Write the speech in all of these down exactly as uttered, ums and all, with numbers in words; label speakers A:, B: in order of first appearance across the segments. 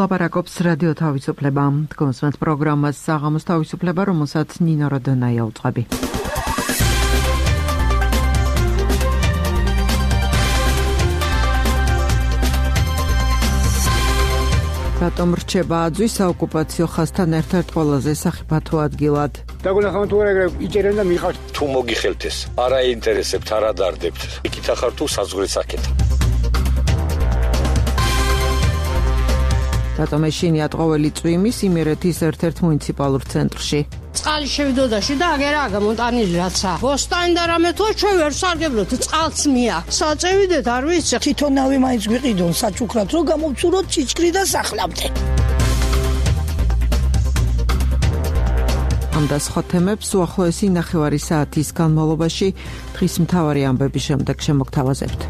A: ლაპარაკობს რადიო თავისუფლება. კონსვენთ პროგრამას საღამოს თავისუფლება, რომელსაც ნინო როდონაია უწყები. რატომ რჩება აძვი საოკუპაციო ხაზთან ერთ-ერთ ყველაზე სახიფათო ადგილად?
B: დაგონახავთ თუ არა იჭერენ და მიყავთ.
C: თუ მოგიხელთ ეს, არა ინტერესებთ, არა დარდებთ. იქით ახარ თუ საზღვრით საკეთ.
A: რატომ ეშინია ტყოველი წვიმის იმერეთის ერთ-ერთ მუნიციპალურ ცენტრში?
D: წყალი შევიდოდაში და აგერა გამონტანილი რაცა. ბოსტანი და რამე თუ ჩვენ ვერ სარგებლობთ, წყალს მიაქვს. საწევიდეთ არ ვიცი.
E: თვითონავე მაინც გვიყიდონ საჩუქრად, რომ გამოვცუროთ ჭიჭკრი და სახლამდე.
A: ამ და სხვა თემებს უახლოესი ნახევარი საათის განმავლობაში დღის მთავარი ამბების შემდეგ შემოგთავაზებთ.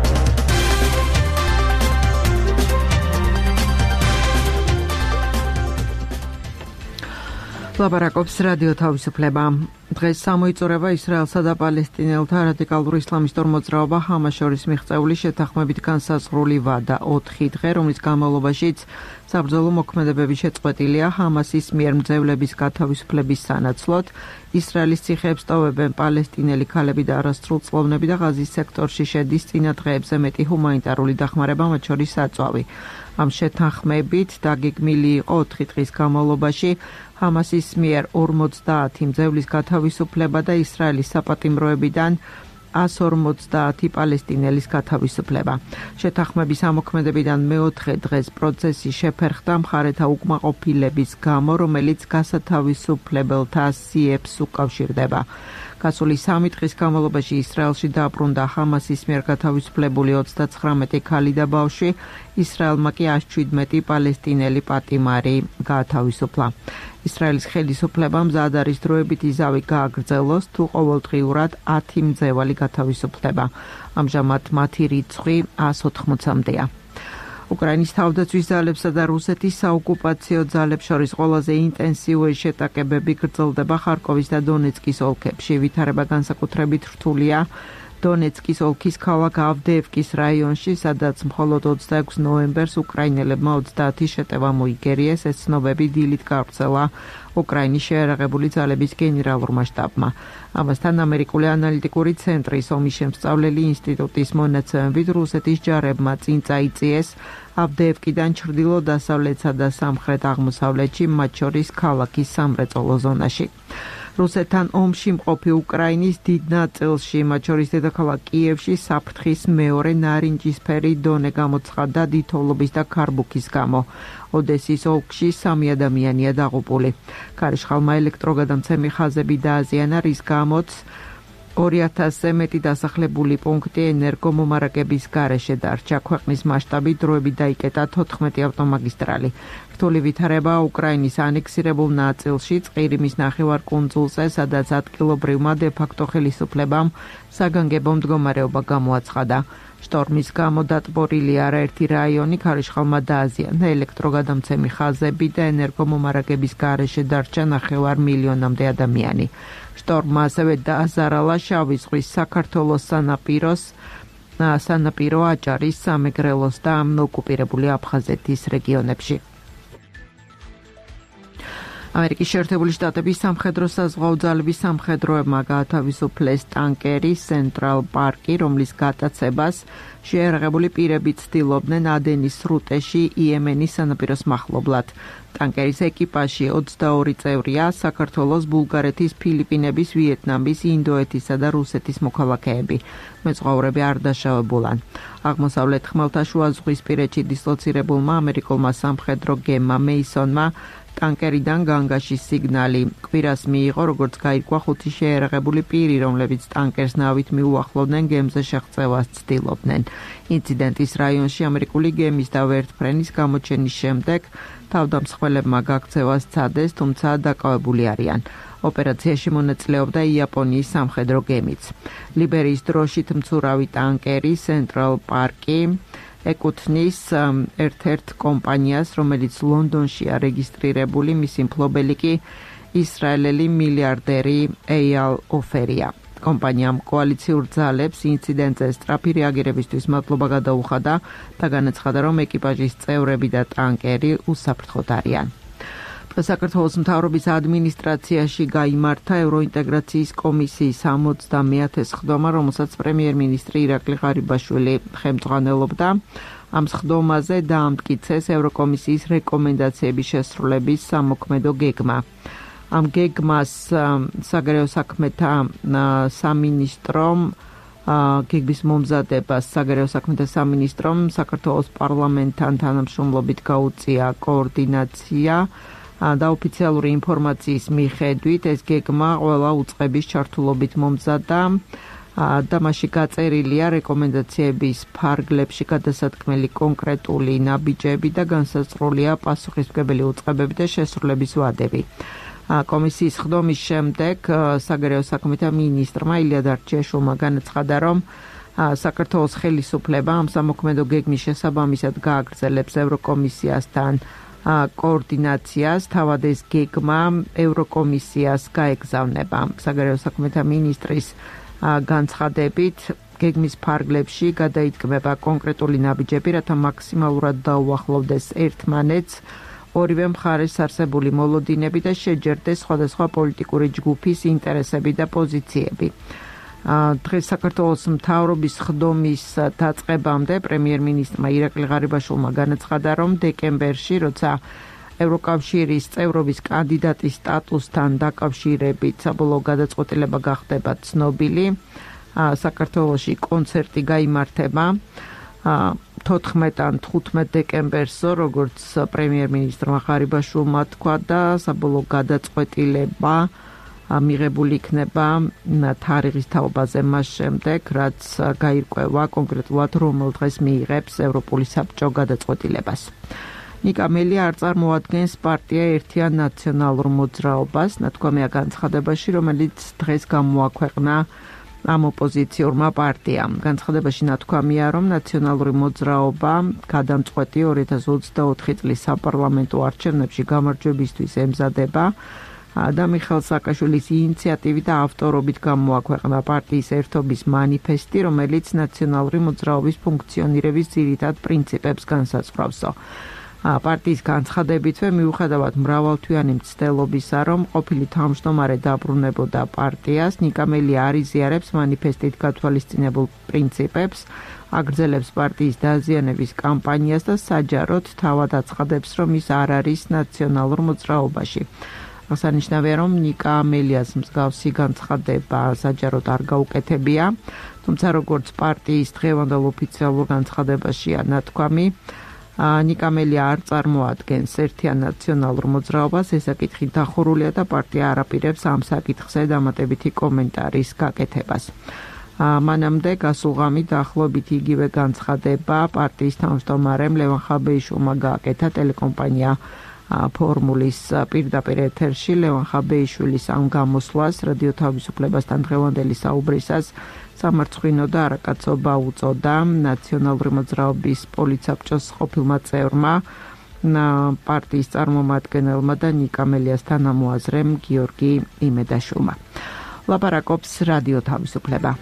A: ლაპარაკობს რადიო თავისუფლება. დღეს გამოიწურება ისრაელსა და პალესტინელთა რადიკალურ ისლამისტურ მოძრაობა ჰამას შორის მიღწეული შეთანხმებით განსაზღვრული ვადა ოთხი დღე, რომლის განმავლობაშიც საბრძოლო მოქმედებები შეწყვეტილია ჰამასის მიერ მძევლების გათავისუფლების სანაცვლოდ. ისრაელის ციხეებს ტოვებენ პალესტინელი ქალები და არასრულწლოვნები და ღაზის სექტორში შედის წინა დღეებზე მეტი ჰუმანიტარული დახმარება, მათ შორის საწვავი. ამ შეთანხმებით დაგეგმილი იყო ოთხი დღის განმავლობაში ჰამასის მიერ ორმოცდაათი მძევლის გათავისუფლება და ისრაელის საპატიმროებიდან ას ორმოცდაათი პალესტინელის გათავისუფლება. შეთანხმების ამოქმედებიდან მეოთხე დღეს პროცესი შეფერხდა მხარეთა უკმაყოფილების გამო, რომელიც გასათავისუფლებელთა სიებს უკავშირდება. გასული სამი დღის განმავლობაში ისრაელში დაბრუნდა ჰამასის მიერ გათავისუფლებული ოცდაცხრამეტი ქალი და ბავშვი, ისრაელმა კი ას შვიდმეტი პალესტინელი პატიმარი გაათავისუფლა. ისრაელის ხელისუფლებამ მზად არის დროებითი ზავი გააგრძელოს, თუ ყოველდღიურად ათი მძევალი გათავისუფლდება. ამჟამად მათი რიცხვი ას ოთხმოცამდეა. უკრაინის თავდაცვის ძალებსა და რუსეთის საოკუპაციო ძალებს შორის ყველაზე ინტენსიური შეტაკებები გრძელდება ხარკოვის და დონეცკის ოლქებში. ვითარება განსაკუთრებით რთულია დონეცკის ოლქის ქალაქ ავდეევკის რაიონში, სადაც მხოლოდ ოცდაექვსი ნოემბერს უკრაინელებმა ოცდაათი შეტევა მოიგერიეს. ეს ცნობები დილით გავრცელა უკრაინის შეიარაღებული ძალების გენერალურმა შტაბმა. ამასთან ამერიკული ანალიტიკური ცენტრის ომის შემსწავლელი ინსტიტუტის მონაცემებით რუსეთის ჯარებმა წინ წაიწიეს ავდეევკიდან ჩრდილო-დასავლეთსა და სამხრეთ-აღმოსავლეთში, მათ შორის ქალაქის სამრეწველო ზონაში. რუსეთთან ომში მყოფი უკრაინის დიდ ნაწილში, მათ შორის დედაქალაქ კიევში, საფრთხის მეორე ნარინჯისფერი დონე გამოცხადდა დიდთოვლობის და ქარბუქის გამო. ოდესის ოლქში სამი ადამიანია დაღუპული. ქარიშხალმა ელექტროგადამცემი ხაზები დააზიანა, რის გამოც ორი ათასზე მეტი დასახლებული პუნქტი ენერგომომარაგების გარეშე დარჩა. ქვეყნის მასშტაბით დროებით დაიკეტა თოთხმეტი ავტომაგისტრალი. რთული ვითარება უკრაინის ანექსირებულ ნაწილში, წყირიმის ნახევარკუნძულზე, სადაც ადგილობრივმა დე-ფაქტო ხელისუფლებამ საგანგებო მდგომარეობა გამოაცხადა. შტორმის გამო დატბორილი არაერთი რაიონი, ქარიშხალმა დააზიანა ელექტროგადამცემი ხაზები და ენერგომომარაგების გარეშე დარჩა ნახევარ მილიონამდე ადამიანი. შტორმმა ასევე დააზარალა შავი ზღვის საქართველოს სანაპიროს, სანაპირო აჭარის, სამეგრელოს და ოკუპირებული აფხაზეთის რეგიონებში. ამერიკის შეერთებული შტატების სამხედრო საზღვაო ძალების სამხედროებმა გაათავისუფლეს ტანკერი Central Park-ი, რომლის გატაცებას შეიარაღებული პირები ცდილობდნენ ადენის სრუტეში იემენის სანაპიროს მახლობლად. ტანკერის ეკიპაჟში ოცდაორი წევრია, საქართველოს, ბულგარეთის, ფილიპინების, ვიეტნამის, ინდოეთისა და რუსეთის მოქალაქეები. მეზღვაურები არ დაშავებულან. აღმოსავლეთ ხმელთაშუაზღვისპირეთში დისლოცირებულმა ამერიკულმა სამხედრო გემმა მეისონმა ტანკერიდან განგაშის სიგნალი კვირას მიიღო, როგორც გაირკვა ხუთი შეიარაღებული პირი, რომლებიც ტანკერს ნავით მიუახლოვდნენ, გემზე შეღწევას ცდილობდნენ. ინციდენტის რაიონში ამერიკული გემის და ვერტმფრენის გამოჩენის შემდეგ თავდამსხმელებმა გაქცევა სცადეს, თუმცა დაკავებული არიან. ოპერაციაში მონაწილეობდა იაპონიის სამხედრო გემიც. ლიბერიის დროშით მცურავი ტანკერი Central Park-ი ეკუთვნის ერთ-ერთ კომპანიას, რომელიც ლონდონშია რეგისტრირებული, მისი მფლობელი კი ისრაელელი მილიარდერი ეიალ ოფერია. კომპანიამ კოალიციურ ძალებს ინციდენტზე სწრაფი რეაგირებისთვის მადლობა გადაუხადა და განაცხადა, რომ ეკიპაჟის წევრები და ტანკერი უსაფრთხოდ არიან. საქართველოს მთავრობის ადმინისტრაციაში გაიმართა ევროინტეგრაციის კომისიის სამოცდამეათე სხდომა, რომელსაც პრემიერ-მინისტრი ირაკლი ღარიბაშვილი ხელმძღვანელობდა. ამ სხდომაზე დაამტკიცეს ევროკომისიის რეკომენდაციების შესრულების სამოქმედო გეგმა. ამ გეგმას საგარეო საქმეთა სამინისტრომ გეგმის მომზადებას საგარეო საქმეთა სამინისტრომ საქართველოს პარლამენტთან თანამშრომლობით გაუწია კოორდინაცია და ოფიციალური ინფორმაციის მიხედვით ეს გეგმა ყველა უწყების ჩართულობით მომზადდა და მასში გაწერილია რეკომენდაციების ფარგლებში გადასატქმელი კონკრეტული ნაბიჯები და განსაზღვრულია პასუხისმგებელი უწყებები და შესრულების ვადები. კომისიის სხდომის შემდეგ საგარეო საქმეთა მინისტრმა ილია დარჩიაშვილმა განაცხადა, რომ საქართველოს ხელისუფლება ამ სამოქმედო გეგმის შესაბამისად გააგრძელებს ევროკომისიასთან კოორდინაციას, თავად ეს გეგმა ევროკომისიას გაეგზავნება. საგარეო საქმეთა მინისტრის განცხადებით გეგმის ფარგლებში გადაიდგმება კონკრეტული ნაბიჯები, რათა მაქსიმალურად დაუახლოვდეს ერთმანეთს ორივე მხარეს არსებული მოლოდინები და შეჯერდეს სხვადასხვა პოლიტიკური ჯგუფის ინტერესები და პოზიციები. დღეს საქართველოს მთავრობის სხდომის დაწყებამდე პრემიერ-მინისტრმა ირაკლი ღარიბაშვილმა განაცხადა, რომ დეკემბერში, როცა ევროკავშირის წევრობის კანდიდატის სტატუსთან დაკავშირებით საბოლოო გადაწყვეტილება გახდება ცნობილი, საქართველოში კონცერტი გაიმართება თოთხმეტ თხუთმეტ დეკემბერს, როგორც პრემიერ-მინისტრმა ღარიბაშვილმა თქვა და საბოლოო გადაწყვეტილება მიღებული იქნება თარიღის თაობაზე მას შემდეგ, რაც გაირკვევა კონკრეტულად რომელ დღეს მიიღებს ევროპული საბჭო გადაწყვეტილებას. ნიკა მელი არ წარმოადგენს პარტია ერთიან ნაციონალურ მოძრაობას, ნათქვამია განცხადებაში, რომელიც დღეს გამოაქვეყნა ამ ოპოზიციურმა პარტიამ. განცხადებაში ნათქვამია, რომ ნაციონალური მოძრაობა გადამწყვეტი ორი ათას ოცდაოთხი წლის საპარლამენტო არჩევნებში გამარჯვებისთვის ემზადება და მიხეილ სააკაშვილის ინიციატივით და ავტორობით გამოაქვეყნა პარტიის ერთობის მანიფესტი, რომელიც ნაციონალური მოძრაობის ფუნქციონირების ძირითად პრინციპებს განსაზღვრავს. პარტიის განცხადებითვე მიუხედავად მრავალთვიანი მცდელობისა, რომ ყოფილი თავმჯდომარე დაბრუნებოდა პარტიას, ნიკა მელი არ იზიარებს მანიფესტით გათვალისწინებულ პრინციპებს, აგრძელებს პარტიის დაზიანების კამპანიას და საჯაროდ თავად აცხადებს, რომ ის არ არის ნაციონალურ მოძრაობაში. აღსანიშნავია, რომ ნიკა მელიას მსგავსი განცხადება საჯაროდ არ გაუკეთებია, თუმცა როგორც პარტიის დღევანდელ ოფიციალურ განცხადებაშია ნათქვამი, ნიკა მელი არ წარმოადგენს ერთიან ნაციონალურ მოძრაობას, ეს საკითხი დახურულია და პარტია არ აპირებს ამ საკითხზე დამატებითი კომენტარის გაკეთებას. მანამდე გასულ ღამით დაახლოებით იგივე განცხადება პარტიის თავმჯდომარემ ლევან ხაბეიშვილმა გააკეთა ტელეკომპანია ფორმულის პირდაპირ ეთერში. ლევან ხაბეიშვილის ამ გამოსვლას რადიო თავისუფლებასთან დღევანდელი საუბრისას სამარცხვინო და არაკაცობა უწოდა ნაციონალური მოძრაობის პოლიცაბჭოს ყოფილმა წევრმა, პარტიის წარმომადგენელმა და ნიკა მელიას თანამოაზრემ გიორგი იმედაშვილმა. ლაპარაკობს რადიო თავისუფლება.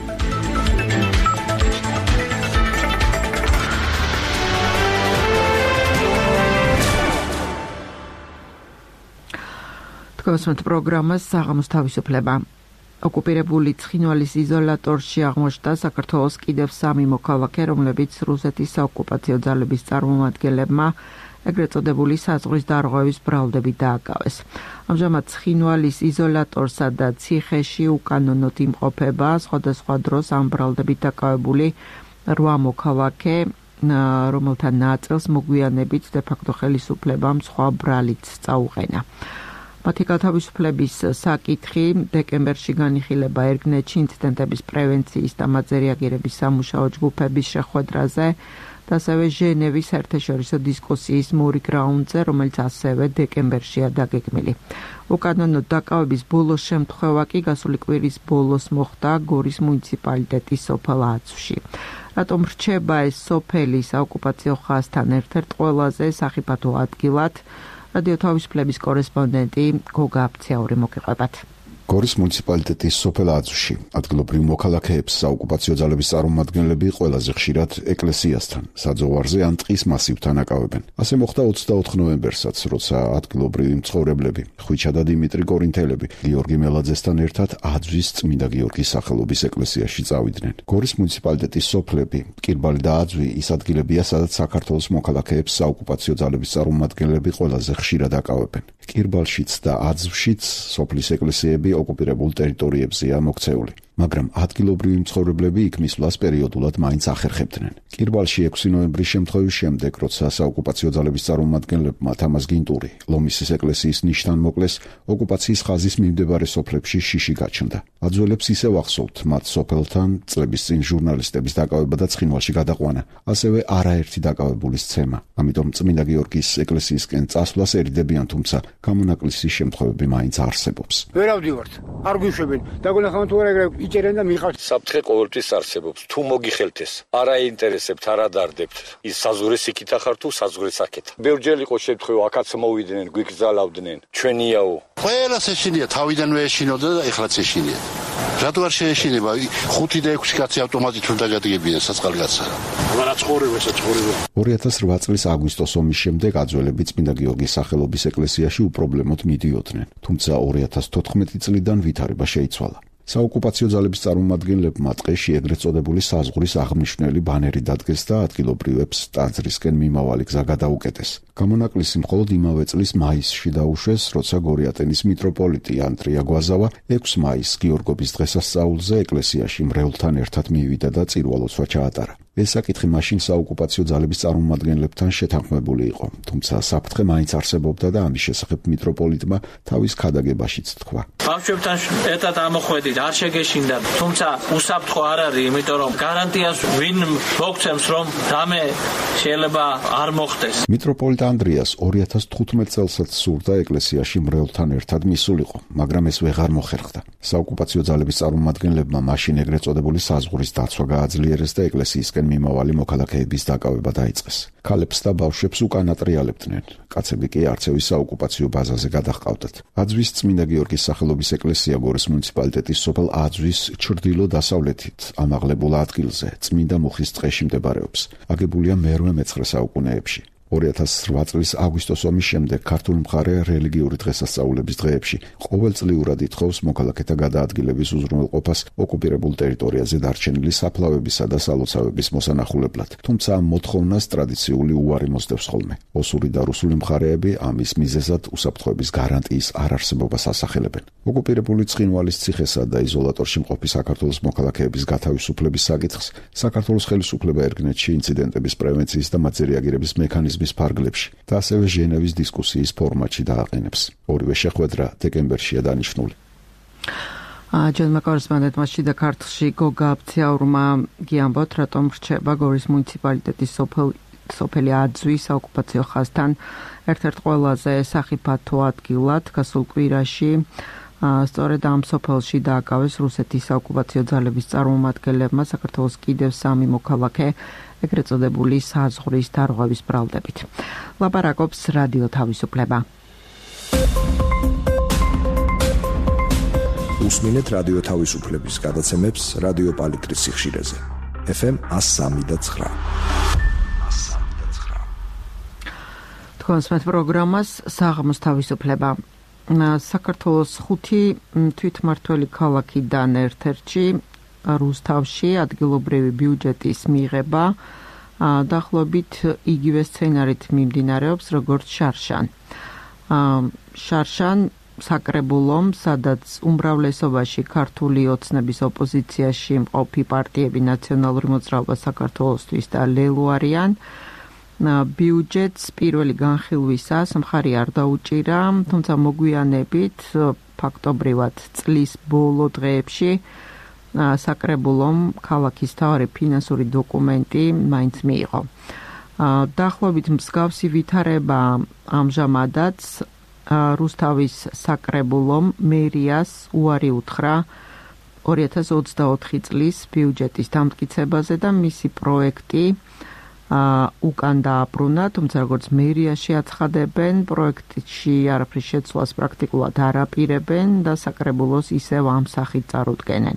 A: თქვენს პროგრამას საღამოს თავისუფლება. ოკუპირებული ცხინვალის იზოლატორში აღმოჩნდა საქართველოს კიდევ სამი მოქალაქე, რომლებიც რუსეთის საოკუპაციო ძალების წარმომადგენლებმა ეგრეთ წოდებული საზღვრის დარღვევის ბრალდებით დააკავეს. ამჟამად ცხინვალის იზოლატორსა და ციხეში უკანონოდ იმყოფება სხვადასხვა დროს ამ ბრალდებით დაკავებული რვა მოქალაქე, რომელთა ნაწილს მოგვიანებით დე-ფაქტო ხელისუფლებამ სხვა ბრალიც წაუყენა. მათი გათავისუფლების საკითხი დეკემბერში განიხილება ერგნეთში ინციდენტების პრევენციის და მათზე რეაგირების სამუშაო ჯგუფების შეხვედრაზე და ასევე ჟენევის საერთაშორისო დისკუსიის მორიგ რაუნდზე, რომელიც ასევე დეკემბერშია დაგეგმილი. უკანონოდ დაკავების ბოლო შემთხვევა კი გასული კვირის ბოლოს მოხდა გორის მუნიციპალიტეტის სოფელ აცვში. რატომ რჩება ეს სოფელი საოკუპაციო ხაზთან ერთ-ერთ ყველაზე სახიფათო ადგილად? რადიო თავისუფლების კორესპონდენტი გოგა აფცაური მოგიყვებათ.
F: გორის მუნიციპალიტეტის სოფელ აძვში ადგილობრივ მოქალაქეებს საოკუპაციო ძალების წარმომადგენლები ყველაზე ხშირად ეკლესიასთან, საძოვარზე ან ტყის მასივთან აკავებენ. ასე მოხდა ოცდაოთხ ნოემბერსაც, როცა ადგილობრივი მცხოვრებლები ხვიჩა და დიმიტრი კორინთელები გიორგი მელაძესთან ერთად აძვის წმინდა გიორგის სახელობის ეკლესიაში წავიდნენ. გორის მუნიციპალიტეტის სოფლები, მკირბალი და აძვი ის ადგილებია, სადაც საქართველოს მოქალაქეებს საოკუპაციო ძალების წარმომადგენლები ყველაზე ხშირად აკავებენ. მკირბალშიც და აძვშიც სოფლის ეკლესიები ოკუპირებულ ტერიტორიებზეა მოქცეული, მაგრამ ადგილობრივი მცხოვრებლები იქ მისვლას პერიოდულად მაინც ახერხებდნენ. მკირბალში ექვსი ნოემბრის შემთხვევის შემდეგ, როცა საოკუპაციო ძალების წარმომადგენლებმა თამაზ გინტური ლომისის ეკლესიის ნიშთან მოკლეს, ოკუპაციის ხაზის მიმდებარე სოფლებში შიში გაჩნდა. აძველებს ისევ ახსოვთ მათ სოფელთან წლების წინ ჟურნალისტების დაკავება და ცხინვალში გადაყვანა, ასევე არაერთი დაკავებულის ცემა. ამიტომ წმინდა გიორგის ეკლესიისკენ წასვლას ერიდებიან, თუმცა გამონაკლისის შემთხვევები მაინც არსებობს.
B: ვერ ავდივართ, არ გვიშვებენ. დაგონახავთ თუ არა ეგრე იჭერენ და მიყავთ.
C: საფრთხე ყოველთვის არსებობს. თუ მოგიხელთ ეს, არ აინტერესებთ, არ ადარდებთ. ის საზღვრის იქით ახარ თუ საზღვრის აქეთ. ბევრჯერ იყო შემთხვევა, აქაც მოვიდნენ, გვიგზავნდნენ. ჩვენიაო.
G: ყველას ეშინია, თავიდანვე ეშინოდა და ეხლაც ეშინია. რატო არ შეეშინება? ხუთი და ექვსი კაცი ავტომატით უნდა გადაგებინა საწყალგაცსა. არა ცხოვრება, საწყურება.
F: ორი ათას რვა წლის აგვისტოს ომის შემდეგ აძველები წმინდა გიორგის სახელობის ეკლესიაში უპრობლემოდ მიდიოდნენ, თუმცა ორი ათას თოთხმეტი წლიდან ვითარება შეიცვალა. საოკუპაციო ძალების წარმომადგენლებმა ტყეში ეგრეთ წოდებული საზღვრის აღმნიშვნელი ბანერი დადგეს და ადგილობრივებს ტაძრისკენ მიმავალი გზა გადაუკეტეს. გამონაკლისი მხოლოდ იმავე წლის მაისში დაუშვეს, როცა გორიატენის მიტროპოლიტი ანდრია გვაზავა ექვსი მაისს გიორგობის დღესასწაულზე ეკლესიაში მრევლთან ერთად მივიდა და წირვალოცვა ჩაატარა. ეს საკითხი მაშინ საოკუპაციო ძალების წარმომადგენლებთან შეთანხმებული იყო, თუმცა საფრთხე მაინც არსებობდა და ამის შესახებ მიტროპოლიტმა თავის ქადაგებაშიც თქვა.
H: ბავშვებთან ერთად ამოხვედით, არ შეგეშინდა, თუმცა უსაფრთხო არ არის, იმიტომ რომ გარანტიას ვინ მოგცემს, რომ რამე შეიძლება არ მოხდეს.
F: მიტროპოლიტ ანდრიას ორი ათას თხუთმეტ წელსაც სურდა ეკლესიაში მრევლთან ერთად მისულიყო, მაგრამ ეს ვეღარ მოხერხდა. საოკუპაციო ძალების წარმომადგენლებმა მაშინ ეგრეთ წოდებული საზღვრის დაცვა გააძლიერეს და ეკლესიისკენ მიმავალი მოქალაქეების დაკავება დაიწყეს. ქალებს და ბავშვებს უკან ატრიალებდნენ. კაცები კი არცევის საოკუპაციო ბაზაზე გადაჰყავდათ. აძვის წმინდა გიორგის სახელობის ეკლესია გორის მუნიციპალიტეტის სოფელ აძვის ჩრდილო-დასავლეთით ამაღლებულ ადგილზე, წმინდა მუხის ტყეში მდებარეობს. აგებულია მერვე მეცხრე საუკუნეებში. ორი ათას რვა წლის აგვისტოს ომის შემდეგ ქართული მხარე რელიგიური დღესასწაულების დღეებში ყოველწლიურად ითხოვს მოქალაქეთა გადაადგილების უზრუნველყოფას ოკუპირებულ ტერიტორიაზე დარჩენილი საფლავებისა და სალოცავების მოსანახულებლად. თუმცა ამ მოთხოვნას ტრადიციული უარი მოსდევს ხოლმე. ოსური და რუსული მხარეები ამის მიზეზად უსაფრთხოების გარანტიის არ არსებობას ასახელებენ. ოკუპირებული ცხინვალის ციხესა და იზოლატორში მყოფი საქართველოს მოქალაქეების გათავისუფლების საკითხს საქართველოს ხელისუფლება ერგნეთში ინციდენტების პრევენციის და მათზე რეაგირების მექანიზმი ფარგლებში და ასევე ჟენევის დისკუსიის ფორმატში დააყენებს. ორივე შეხვედრა დეკემბერშია დანიშნული.
A: ჯანმა კორესპონდენტმა შიდა ქართლში გოგა აბციაურმა გიამბოთ, რატომ რჩება გორის მუნიციპალიტეტის სოფელ სოფელი აძვის საოკუპაციო ხაზთან ერთ-ერთ ყველაზე სახიფათო ადგილად გასულ კვირაში. სწორედ ამ სოფელში დააკავეს რუსეთის საოკუპაციო ძალების წარმომადგენლებმა საქართველოს კიდევ სამი მოქალაქე ეგრეთ წოდებული საზღვრის დარღვევის ბრალდებით. ლაპარაკობს რადიო თავისუფლება.
I: უსმინეთ რადიო თავისუფლების გადაცემებს რადიო პალიტრის სიხშირეზე. ეფ ემ one oh three და nine.
A: თქვენს მე პროგრამას საღამოს თავისუფლება. საქართველოს ხუთი თვითმმართველი ქალაქიდან ერთ-ერთში რუსთავში ადგილობრივი ბიუჯეტის მიღება დაახლოებით იგივე სცენარით მიმდინარეობს როგორც შარშან. შარშან საკრებულომ, სადაც უმრავლესობაში ქართული ოცნების ოპოზიციაში მყოფი პარტიები ნაციონალური მოძრაობა საქართველოსთვის და ლელო არიან, ბიუჯეტს პირველი განხილვისას მხარი არ დაუჭირა, თუმცა მოგვიანებით ფაქტობრივად წლის ბოლო დღეებში საკრებულომ ქალაქის მთავარი ფინანსური დოკუმენტი მაინც მიიღო. დაახლოებით მსგავსი ვითარება ამჟამადაც რუსთავის საკრებულომ მერიას უარი უთხრა ორი ათას ოცდაოთხი წლის ბიუჯეტის დამტკიცებაზე და მისი პროექტი უკან დააბრუნა, თუმცა როგორც მერიაში აცხადებენ, პროექტში არაფრის შეცვლას პრაქტიკულად არ აპირებენ და საკრებულოს ისევ ამ სახით წარუდგენენ.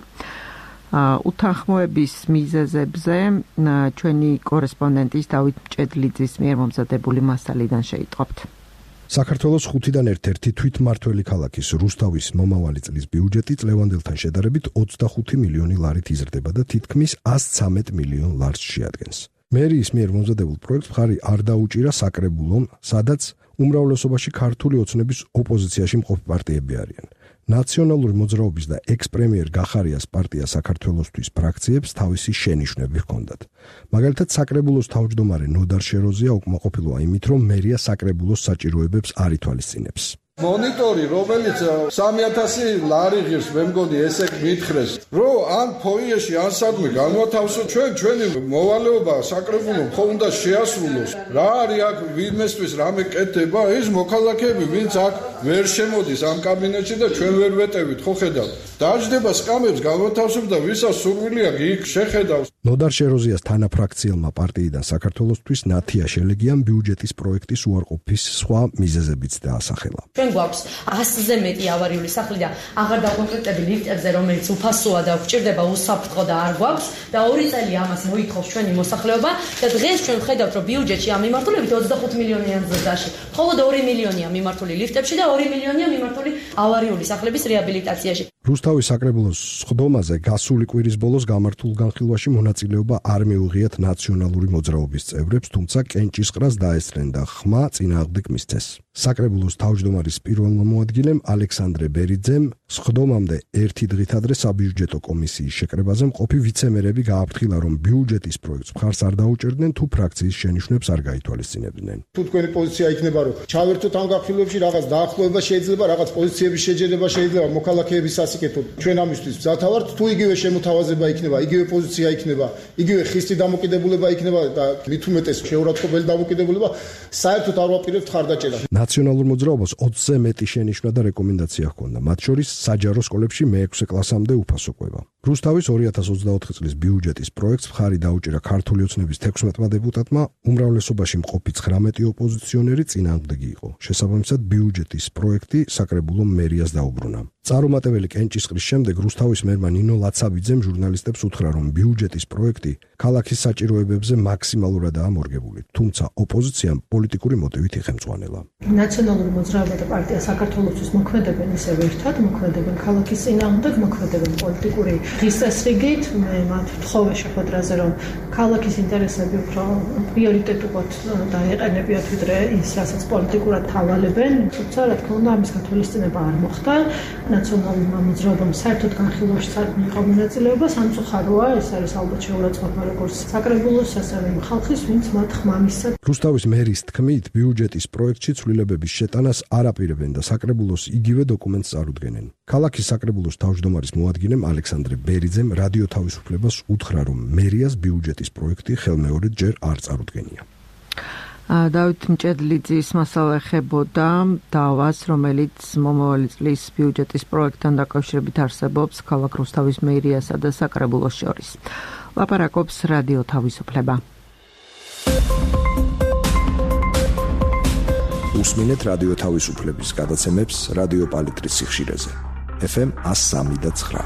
A: უთანხმოების მიზეზებზე ჩვენი კორესპონდენტის დავით მჭედლიძის მიერ მომზადებული მასალიდან შეიტყობთ.
I: საქართველოს ხუთიდან ერთ-ერთი თვითმმართველი ქალაქის რუსთავის მომავალი წლის ბიუჯეტი წლევანდელთან შედარებით ოცდახუთი მილიონი ლარით იზრდება და თითქმის ას ცამეტ მილიონ ლარს შეადგენს. მერიის მიერ მომზადებულ პროექტს მხარი არ დაუჭირა საკრებულომ, სადაც უმრავლესობაში ქართული ოცნების ოპოზიციაში მყოფი პარტიები არიან. ნაციონალური მოძრაობის და ექს-პრემიერ გახარიას პარტია საქართველოსთვის ფრაქციებს თავისი შენიშვნები ჰქონდათ. მაგალითად, საკრებულოს თავმჯდომარე ნოდარ შეროზია უკმაყოფილოა იმით, რომ მერია საკრებულოს საჭიროებებს არ ითვალისწინებს.
J: მონიტორი, რომელიც სამი ათასი ლარი ღირს, მე მგონი ესე მითხრეს, რომ ამ ფოიეში ან სადმე განვათავსოთ ჩვენ ჩვენი მოვალეობა საკრებულო ხო უნდა შეასრულოს. რა არის აქ ვინმესთვის რამე კეთდება, ის მოქალაქეები, ვინც აქ ვერ შემოდის ამ კაბინეტში და ჩვენ ვერ ვეტევით, ხო ხედავთ. დაждდება სკამებს განვათავსებ და ვისაც სურვილი აქვს იქ შეხედავს.
I: ნოდარ შეროზიას თანაფრაქციელმა პარტიიდან საქართველოსთვის ნათია შელეგიამ ბიუჯეტის პროექტის უარყოფის სხვა მიზეზებიც დაასახელა.
K: ჩვენ გვაქვს ასზე მეტი ავარიული სახლი და აღარ დაკონკრეტები ლიფტებზე, რომელიც უფასოა და გვჭირდება უსაფრთხო და არ გვაქვს და ორი წელი ამას მოითხოვს ჩვენი მოსახლეობა და დღეს ჩვენ ვხედავთ, რომ ბიუჯეტში ამ მიმართულებით ოცდახუთი მილიონიან ზრდაში, მხოლოდ ორი მილიონია მიმართული ლიფტებში და ორი მილიონია მიმართული ავარიული სახლების რეაბილიტაციაში.
I: რუსთავის საკრებულოს სხდომაზე გასული კვირის ბოლოს გამართულ განხილვაში მონაწილეობა არ მიუღიათ ნაციონალური მოძრაობის წევრებს, თუმცა კენჭისყრას დაესწრნენ და ხმა წინააღმდეგ მისცეს. საკრებულოს თავმჯდომარის პირველ მოადგილემ ალექსანდრე ბერიძემ სხდომამდე ერთი დღით ადრე საბიუჯეტო კომისიის შეკრებაზე მყოფი ვიცემერები გააფრთხილა, რომ ბიუჯეტის პროექტს მხარს არ დაუჭერდნენ თუ ფრაქციის შენიშვნებს არ გაითვალისწინებდნენ.
J: თუ თქვენი პოზიცია იქნება, რომ ჩავერთოთ ამ განხილვებში რაღაც დაახლოება შეიძლება, რაღაც პოზიციების შეჯერება შეიძლება, მოქალაქეების ასიკეთოთ. ჩვენ ამისთვის მზად ვართ, თუ იგივე შემოთავაზება იქნება, იგივე პოზიცია იქნება, იგივე ხისტი დამოკიდებულება იქნება და მით უმეტეს შეურაცხყოფელი დამოკიდებულება, საერთოდ არ ვაპირებთ ხარდაჭერას.
I: ნაციონალურ მოძრაობას ოცზე მეტი შენიშვნა და რეკომენდაცია ჰქონდა, მათ შორის საჯარო სკოლებში მეექვსე კლასამდე უფასო კვება. რუსთავის ორი ათას ოცდაოთხი წლის ბიუჯეტის პროექტს მხარი დაუჭირა ქართული ოცნების თექვსმეტმა დეპუტატმა, უმრავლესობაში მყოფი ცხრამეტი ოპოზიციონერი წინააღმდეგი იყო. შესაბამისად, ბიუჯეტის პროექტი საკრებულო მერიას დაუბრუნა. წარუმატებელი კენჭისყრის შემდეგ რუსთავის მერმა ნინო ლაცაბიძემ ჟურნალისტებს უთხრა, რომ ბიუჯეტის პროექტი ქალაქის საჭიროებებზე მაქსიმალურადაა მორგებული, თუმცა ოპოზიციამ პოლიტიკური მოტივით იხემწვანელა.
L: ნაციონალური მოძრაობა და პარტია საქართველოსთვის მოქმედებენ ისევ ერთად, მოქმედებენ ქალაქის წინააღმდეგ, მოქმედებენ პოლიტიკური ღირსშესრიგით. მე მათ ვთხოვე შეხვედრაზე, რომ ქალაქის ინტერესები უფრო პრიორიტეტულად დაეყენებიათ ვიდრე ის, რასაც პოლიტიკურად თავალებენ, თუმცა რა თქმა უნდა ამის გათვალისწინება არ მოხდა. ნაციონალურმა მოძრაობამ საერთოდ განხილვაში არ მიიღო მონაწილეობა, სამწუხაროა, ეს არის ალბათ შეურაცხყოფა როგორც საკრებულოს, ასევე ხალხის, ვინც მათ ხმამისად.
I: რუსთავის მერის თქმით, ბიუჯეტის პროექტში ცვლილებების შეტანას არ აპირებენ და საკრებულოს იგივე დოკუმენტს წარუდგენენ. ქალაქის საკრებულოს თავმჯდომარის მოადგილემ ალექსანდრე ბერიძემ რადიო თავისუფლებას უთხრა, რომ მერიას ბიუჯეტის პროექტი ხელმეორედ ჯერ არ წარუდგენია.
A: დავით მჭედლიძის მასალა ეხებოდა დავას, რომელიც მომავალი წლის ბიუჯეტის პროექტთან დაკავშირებით არსებობს ქალაქ რუსთავის მერიასა და საკრებულოს შორის. ლაპარაკობს რადიო თავისუფლება.
I: უსმინეთ რადიო თავისუფლების გადაცემებს რადიო პალიტრის სიხშირეზე. ეფ ემ ას სამი და ცხრა.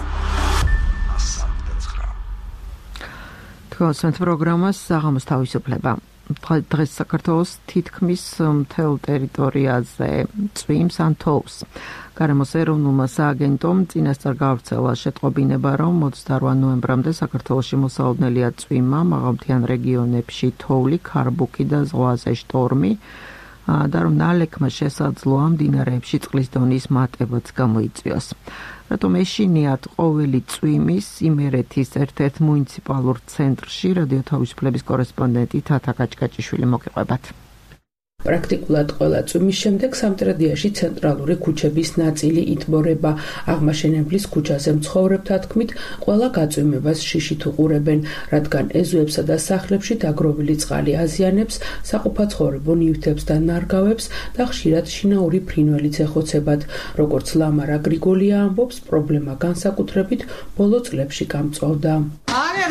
A: თქვენს პროგრამას საღამოს თავისუფლება. დღეს საქართველოს თითქმის მთელ ტერიტორიაზე წვიმს ან თოვს. გარემოს ეროვნულმა სააგენტომ წინასწარ გავრცელა შეტყობინება, რომ ოცდაორი ნოემბრამდე საქართველოში მოსალოდნელია წვიმა, მაღალმთიან რეგიონებში თოვლი, ქარბუქი და ზღვაზე შტორმი. და რომ ნალექმა შესაძლოა მდინარეებში წყლის დონის მატებაც გამოიწვიოს. რატომ ეშინიათ ყოველი წვიმის იმერეთის ერთ-ერთ მუნიციპალურ ცენტრში რადიო თავისუფლების კორესპონდენტი თათა კაჭკაჭიშვილი მოგიყვებათ.
M: პრაქტიკულად ყველა წვიმის შემდეგ სამტრედიაში ცენტრალური ქუჩების ნაწილი ითბორება. აღმაშენებლის ქუჩაზე მცხოვრებთა თქმით, ყველა გაწვიმებას შიშით უყურებენ, რადგან ეზოებსა და სახლებში დაგროვილი წყალი აზიანებს, საყოფაცხოვრებო ნივთებს და ნარგავებს და ხშირად შინაური ფრინველიც ეხოცებათ. როგორც ლამარა გრიგოლია ამბობს, პრობლემა განსაკუთრებით ბოლო წლებში გამწვავდა.
D: არა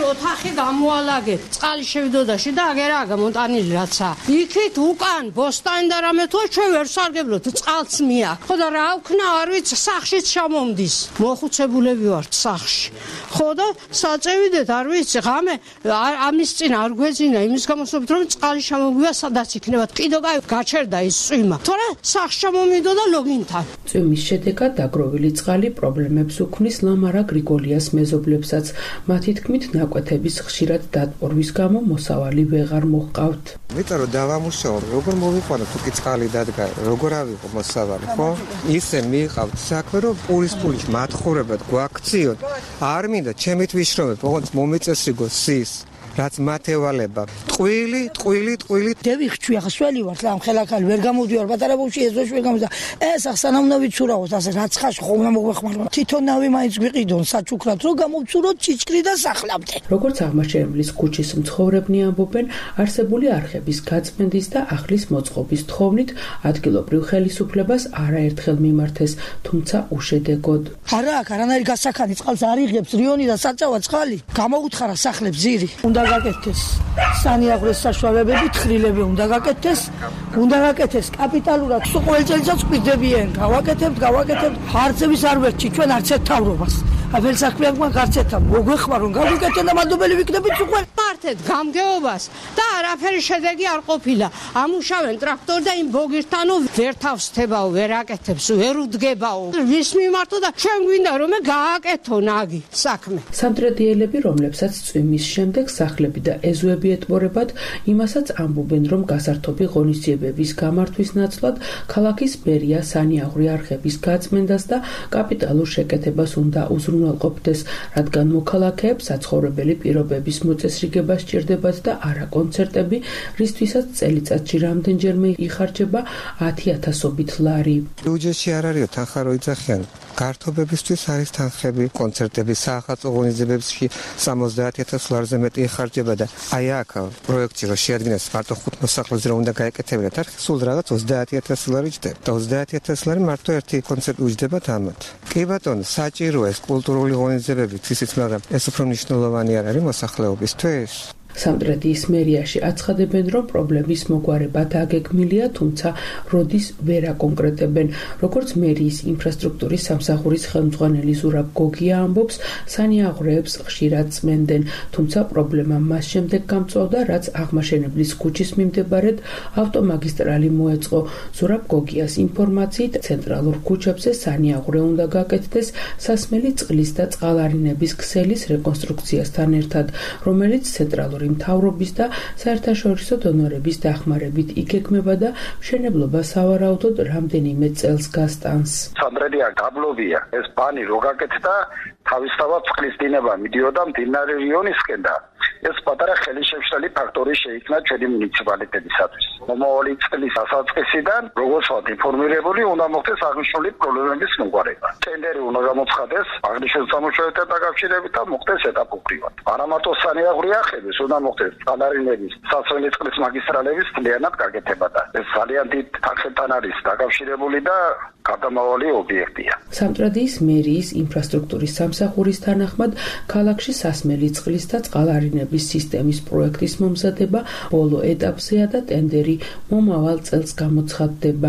D: ოთახი გამოალაგეთ. წყალი შევიდოდაში და აგერა გამონტანილი რაცა. იქით უკან ბოსტანი და რამე თუ ჩვენ ვერ სარგებლობთ, წყალც მიაქვს. ხო და რა ვქნა, არ ვიცი, სახშიც ჩამომდის. მოხუცებულები ვართ სახში. ხო და საწევიდეთ, არ ვიცი, ღამე ამის წინ არ გვეძინა იმის გამოსობით, რომ წყალი ჩამოგვია სადაც იქნება. კიდო კაი გაჩერდა ის წვიმა. თორე სახში ჩამომიდო და ლოგინთან.
M: წვიმის შედეგად დაგროვილი წყალი პრობლემებს უქმნის ლამარა გრიგოლიას მეზობლებსაც. მათი თქმით, ნაკვეთების ხშირად დატბორვის გამო მოსავალი ვეღარ მოჰყავთ.
N: ვიტყო რომ დავამუშაო, როგორ მოვიყვანო თუ კი წყალი დადგა, როგორ ავიღო მოსავალი, ხო? ისე მიიღავთ საქმე, რომ პურის პურის მათხოვრებად გვაქციოთ. არ მინდა ჩემით ვიშრომებ, ოღონდ მომიწესრიგო სის. რაც მათევალება. ტყვილი, ტყვილი, ტყვილი.
E: დევიხჩი ახლა სველი ვარ, ამ ხელაქალი ვერ გამოდივარ, პატარა ბავშვი ეზოში ვერ გამოდა. ეს ახსანამნა ვიცურავოთ, ასე რაც ხაში ხომ მოგვეხმარება. თვითონ ნავი მაინც გვიყიდონ საჩუქრად, რომ გამოვცუროთ ჩიჩქრი და სახლამდე.
M: როგორც აღმაშენებლის ქუჩის მცხოვრებნი ამბობენ, არსებული არხების გაწმენდის და ახლის მოწყობის თხოვნით ადგილობრივ ხელისუფლებას არაერთხელ მიმართეს, თუმცა უშედეგოდ.
E: არა, აქ არანაირი გასახანი წყალს არ იღებს რიონი და საწავა წყალი. გამოუთხარა სახლებს ძირი. უნდა გაკეთდეს სანიაღვრეს საშუალებები, თხრილები უნდა გაკეთდეს, უნდა გაკეთდეს კაპიტალურად. სულ ყოველ წელიწადს გვიდებიან, გავაკეთებთ, გავაკეთებთ. არცების არ ვერჩი ჩვენ არც ერთ თავრობას. აფერ საქმეებმა გარცეთა მოგვეხმარონ, გავიკეთენ და მადლობელი ვიქნებით უკვე.
D: მართეთ გამგეობას და არაფერი შედეგი არ ყოფილა. ამუშავენ ტრაქტორ და იმ ბოგირთანო ვერ თავსთებაო, ვერ აკეთებს, ვერ უდგებაო. ვის მიმართო და ჩვენ გვინდა რომ გააკეთო ნაგი საქმე.
M: სამტრედიელები, რომლებსაც წვიმის შემდეგ სახლები და ეზოები ეტბორებათ, იმასაც ამბობენ, რომ გასართობი ღონისძიებების გამართვის ნაცვლად ქალაქის მერია სანიაღვრე არხების გაწმენდას და კაპიტალურ შეკეთებას უნდა უზრუნველყოფდეს, რადგან მოქალაქეებს საცხოვრებელი პირობების მოწესრიგება სჭირდებათ და არა კონცერტები, რისთვისაც წელიწადში რამდენჯერმე იხარჯება ათი ათასობით ლარი.
N: ბიუჯეტში არ არისო თანხა რო იძახიან. გართობებისთვის არის თანხები, კონცერტების საახალწლო ღონისძიებებში სამოცდაათი ათას ლარზე მეტი იხარჯება და აი აქ პროექტი რო შეადგინეს მარტო ხუთ მოსახლეზე რომ უნდა გაეკეთებინათ, არხი სულ რაღაც ოცდაათი ათასი ლარი ჯდება. და ოცდაათი ათასი ლარი მარტო ერთი კონცერტი უჯდებათ ამათ. კი ბატონო, საჭიროა ეს კულტურული ღონისძიებები, ისიც, მაგრამ ეს უფრო მნიშვნელოვანი არ არის მოსახლეობისთვის.
M: სამტრედიის მერიაში აცხადებენ, რომ პრობლემის მოგვარება დაგეგმილია, თუმცა როდის ვერ აკონკრეტებენ. როგორც მერიის ინფრასტრუქტურის სამსახურის ხელმძღვანელი ზურაბ გოგია ამბობს, სანიაღვრეებს ხშირად წმენდენ, თუმცა პრობლემა მას შემდეგ გამწვავდა, რაც აღმაშენებლის ქუჩის მიმდებარედ ავტომაგისტრალი მოეწყო. ზურაბ გოგიას ინფორმაციით, ცენტრალურ ქუჩებზე სანიაღვრე უნდა გაკეთდეს სასმელი წყლის და წყალარინების ქსელის რეკონსტრუქციასთან ერთად, რომელიც ცენტრალური მთავრობის და საერთაშორისო დონორების დახმარებით იგეგმება და მშენებლობა სავარაუდოდ რამდენიმე წელს გასტანს.
O: სამტრედია გაბლობია, ეს ბანი რო გაკეთდა, თავისთავად წყლის დინება მიდიოდა მდინარე რიონისკენ და ეს პატარა ხელისშემშლელი ფაქტორი შეიქმნა ჩვენი მუნიციპალიტეტისათვის. მომავალი წლის დასაწყისიდან, როგორც ვართ ინფორმირებული, უნდა მოხდეს აღნიშნული პრობლემების მოგვარება. ტენდერი უნდა გამოცხადდეს აღნიშნულ სამუშაოებთან დაკავშირებით და მოხდეს ეტაპობრივად. არა მარტო სანიაღვრე არხების, უნდა მოხდეს წყალარინების, სასმელი წყლის მაგისტრალების მთლიანად გაკეთება და ეს ძალიან დიდ თანხებთან არის დაკავშირებული და გადამავალი ობიექტია.
M: სამტრედიის მერიის ინფრასტრუქტურის სამსახურის თანახმად, ქალაქში სასმელი წყლის და წყალარინების სისტემის პროექტის მომზადება ბოლო ეტაპზეა და ტენდერი მომავალ წელს გამოცხადდება.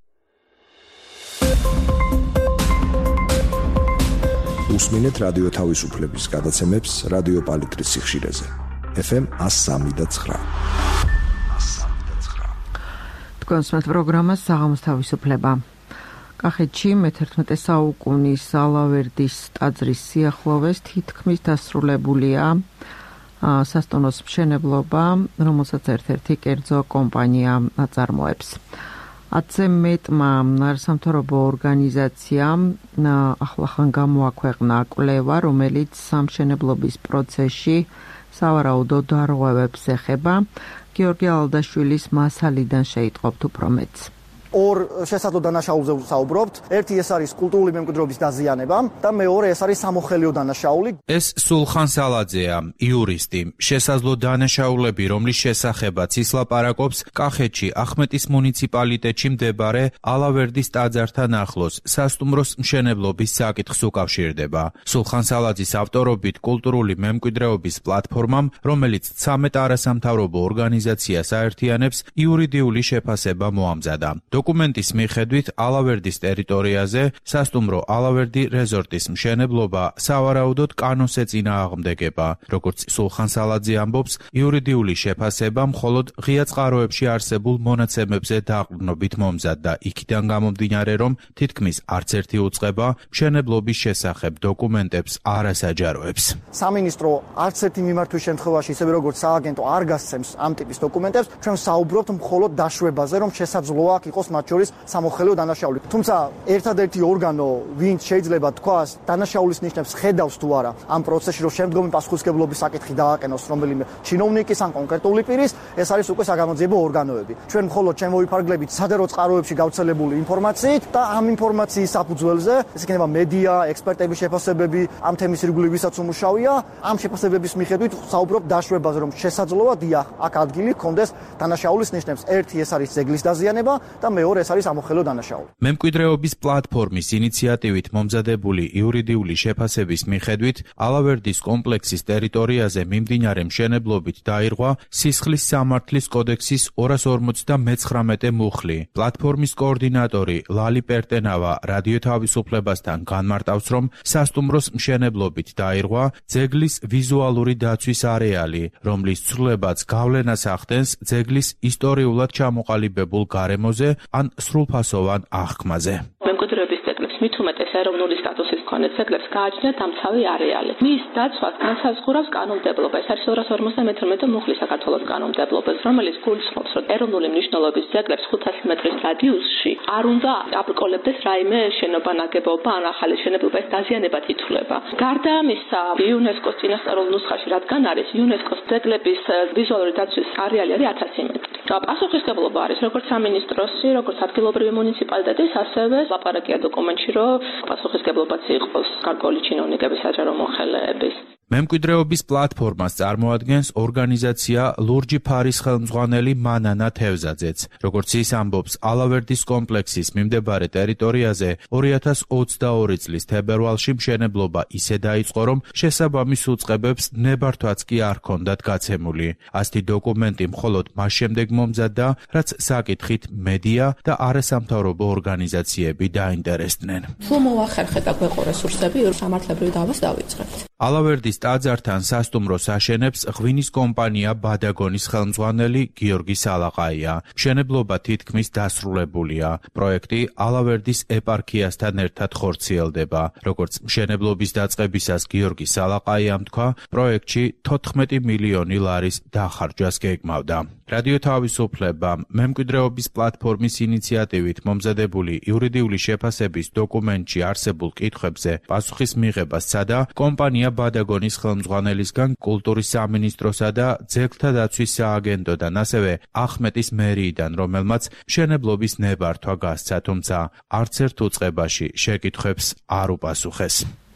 I: უსმინეთ რადიო თავისუფლების გადაცემებს რადიო პალიტრის სიხშირეზე. ეფ ემ one oh three point nine.
A: თქვენს პროგრამა საღამოს თავისუფლება. კახეთში მეთერთმეტე საუკუნის ალავერდის ტაძრის სიახლოვეს თითქმის დასრულებულია სასტუმროს მშენებლობა, რომელსაც ერთ-ერთი კერძო კომპანია აწარმოებს. ათზე მეტმა არასამთავრობო ორგანიზაციამ ახლახან გამოაქვეყნა კვლევა, რომელიც სამშენებლობის პროცესში სავარაუდო დარღვევებს ეხება. გიორგი ალდაშვილის მასალიდან შეიტყობთ უფრო მეტს.
P: ორ შესაძლო დანაშაულზე ვსაუბრობთ. ერთი ეს არის კულტურული მემკვიდრეობის დაზიანება და მეორე ეს არის სამოხელიო დანაშაული.
Q: ეს სულხან სალაძეა, იურისტი. შესაძლო დანაშაულები, რომლის შესახებაც ის ლაპარაკობს, კახეთში ახმეტის მუნიციპალიტეტში მდებარე ალავერდის ტაძართან ახლოს სასტუმროს მშენებლობის საკითხს უკავშირდება. სულხან სალაძის ავტორობით კულტურული მემკვიდრეობის პლატფორმამ, რომელიც ცამეტ არასამთავრობო ორგანიზაციას აერთიანებს, იურიდიული შეფასება მოამზადა. დოკუმენტის მიხედვით ალავერდის ტერიტორიაზე სასტუმრო ალავერდი რეზორტის მშენებლობა სავარაუდოდ კანონს ეწინააღმდეგება. როგორც სულხან სალაძე ამბობს, იურიდიული შეფასება მხოლოდ ღია წყაროებში არსებულ მონაცემებზე დაყრდნობით მომზადდა. იქიდან გამომდინარე, რომ თითქმის არც ერთი უწყება მშენებლობის შესახებ დოკუმენტებს არ ასაჯაროებს.
P: სამინისტრო არც ერთი მიმართვის შემთხვევაში, ისევე როგორც სააგენტო არ გასცემს ამ ტიპის დოკუმენტებს, ჩვენ საუბრობთ მხოლოდ დაშვებაზე, რომ შესაძლოა აქ იყოს მათ შორის სამოხელეო დანაშაული. თუმცა ერთადერთი ორგანო, ვინც შეიძლება თქვას, დანაშაულის ნიშნებს ხედავს თუ არა ამ პროცესში, რომ შემდგომი პასუხისმგებლობის საკითხი დააყენოს რომელიმე ჩინოვნიკის ან კონკრეტული პირის, ეს არის უკვე საგამოძიებო ორგანოები. ჩვენ მხოლოდ შემოვიფარგლებით სადერო წყაროებში გავრცელებული ინფორმაციით და ამ ინფორმაციის საფუძველზე, ეს იქნება მედია, ექსპერტების შეფასებები, ამ თემის ირგვლივ ვისაც უმუშავია, ამ შეფასებების მიხედვით საუბრობ დაშვებაზე, რომ შესაძლოა დიახ, აქ ადგილი ჰქონდეს დანაშაულის ნიშნებს. ერთი ეს არის ძეგლის დაზიანება და მეორე ეს არის ამოხელო დანაშაული.
Q: მემკვიდრეობის პლატფორმის ინიციატივით მომზადებული იურიდიული შეფასების მიხედვით, ალავერდის კომპლექსის ტერიტორიაზე მიმდინარე მშენებლობით დაირღვა სისხლის სამართლის კოდექსის ორას ორმოცდამეცხრამეტე მუხლი. პლატფორმის კოორდინატორი ლალი პერტენავა რადიო თავისუფლებასთან განმარტავს, რომ სასტუმროს მშენებლობით დაირღვა ძეგლის ვიზუალური დაცვის არეალი, რომლის ცვლილებაც გავლენას ახდენს ძეგლის ისტორიულად ჩამოყალიბებულ გარემოზე ან სრულფასოვან აღქმაზე.
R: მემკვიდრეობის ძეგლებს მით უმეტეს ეროვნული სტატუსის მქონე ძეგლებს გააჩნიათ დამცავი არეალი. მის დაცვას განსაზღვრავს კანონმდებლობა. ეს არის ორას ორმოცდამეთორმეტე მუხლი საქართველოს კანონმდებლობის, რომელიც გულისხმობს, რომ ეროვნული მნიშვნელობის ძეგლებს ხუთასი მეტრის რადიუსში არ უნდა აბრკოლებდეს რაიმე შენობა, ნაგებობა ან ახალი შენებლობა, ეს დაზიანებად ითვლება. გარდა ამისა, იუნესკოს წინასწარ ნუსხაში რადგან არის იუნესკოს ძეგლების ვიზუალური დაცვის არეალი არის ათასი მეტრი. პასუხისმგებლობა არის როგორც სამინისტროსი, როგორც ადგილობრივი მუნიციპალიტეტის, ასევე ლაპარაკია დოკუმენტში, რომ პასუხისმგებლობაც იყოს გარკვეული ჩინოვნიკების, საჯარო მოხელეების.
Q: მემკვიდრეობის პლატფორმას წარმოადგენს ორგანიზაცია ლურჯი ფარის ხელმძღვანელი მანანა თევზაძეც. როგორც ის ამბობს, ალავერდის კომპლექსის მიმდებარე ტერიტორიაზე ორი ათას ოცდაორი წლის თებერვალში მშენებლობა ისე დაიწყო, რომ შესაბამის უწყებებს ნებართვაც კი არ ჰქონდათ გაცემული. ასეთი დოკუმენტი მხოლოდ მას შემდეგ მომზადდა, რაც საკითხით მედია და არასამთავრობო ორგანიზაციები დაინტერესდნენ.
M: თუ მოახერხეთ და გვეყო რესურსები, სამართლებრივი დავას დავიწყებთ.
Q: ალავერდის ტაძართან სასტუმროს აშენებს ღვინის კომპანია ბადაგონის ხელმძღვანელი გიორგი სალაყაია. მშენებლობა თითქმის დასრულებულია. პროექტი ალავერდის ეპარქიასთან ერთად ხორციელდება. როგორც მშენებლობის დაწყებისას გიორგი სალაყაიამ თქვა, პროექტში თოთხმეტი მილიონი ლარის დახარჯვას გეგმავდა. რადიო თავისუფლებამ მემკვიდრეობის პლატფორმის ინიციატივით მომზადებული იურიდიული შეფასების დოკუმენტში არსებულ კითხვებზე პასუხის მიღებას სცადა კომპანია ბადაგონის ხელმძღვანელისგან, კულტურის სამინისტროსა და ძეგლთა დაცვის სააგენტოდან, ასევე ახმეტის მერიიდან, რომელმაც მშენებლობის ნებართვა გასცა, თუმცა არც ერთ უწყებაში შეკითხვებს არ უპასუხეს.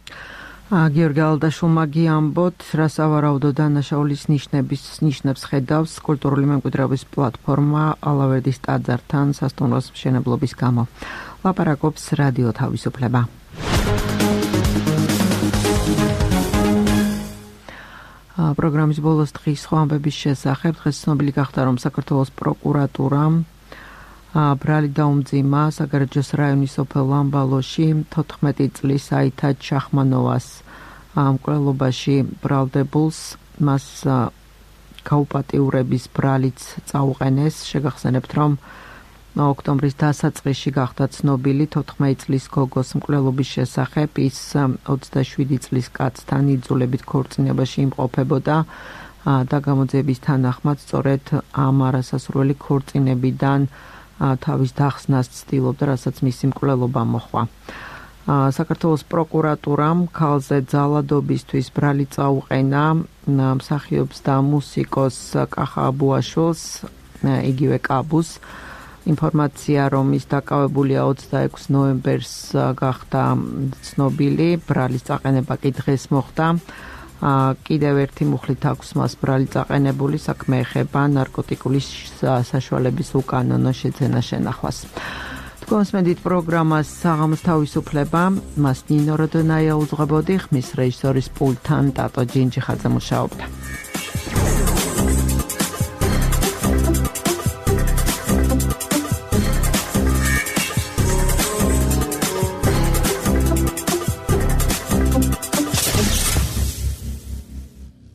A: გიორგი ალდაშულმა გიამბოთ, რა სავარაუდო დანაშაულის ნიშნების ნიშნებს ხედავს კულტურული მემკვიდრეობის პლატფორმა ალავერდის ტაძართან სასტუმროს მშენებლობის გამო. ლაპარაკობს რადიო თავისუფლება. პროგრამის ბოლოს დღის სხვა ამბების შესახებ დღეს ცნობილი გახდა, რომ საქართველოს პროკურატურამ ბრალი დაუმძიმა საგარეჯოს რაიონის სოფელ ლამბალოში თოთხმეტი წლის აითად შახმანოვას მკვლელობაში ბრალდებულს, მას გაუპატიურების ბრალიც წაუყენეს. შეგახსენებთ, რომ ოქტომბრის დასაწყისში გახდა ცნობილი თოთხმეტი წლის გოგოს მკვლელობის შესახებ. ის ოცდაშვიდი წლის კაცთან იძულებით ქორწინებაში იმყოფებოდა და გამოძიების თანახმად სწორედ ამ არასასურველი ქორწინებიდან თავის დახსნას ცდილობდა, რასაც მისი მკვლელობა მოჰყვა. საქართველოს პროკურატურამ ქალზე ძალადობისთვის ბრალი წაუყენა მსახიობს და მუსიკოს კახა აბუაშვილს, იგივე კაბუს. ინფორმაცია, რომ ის დაკავებულია ოცდაექვსი ნოემბერს გახდა ცნობილი, ბრალის წაყენება კი დღეს მოხდა. კიდევ ერთი მუხლით აქვს მას ბრალი წაყენებული, საქმე ეხება ნარკოტიკული საშუალების უკანონო შეძენა შენახვას. თქვენს მედით პროგრამას საღამოს თავისუფლება, მას ნინო როდონაია უძღვებოდი, ხმის რეჟისორის პულტთან ტატო ჯინჯიხაძე მუშაობდა.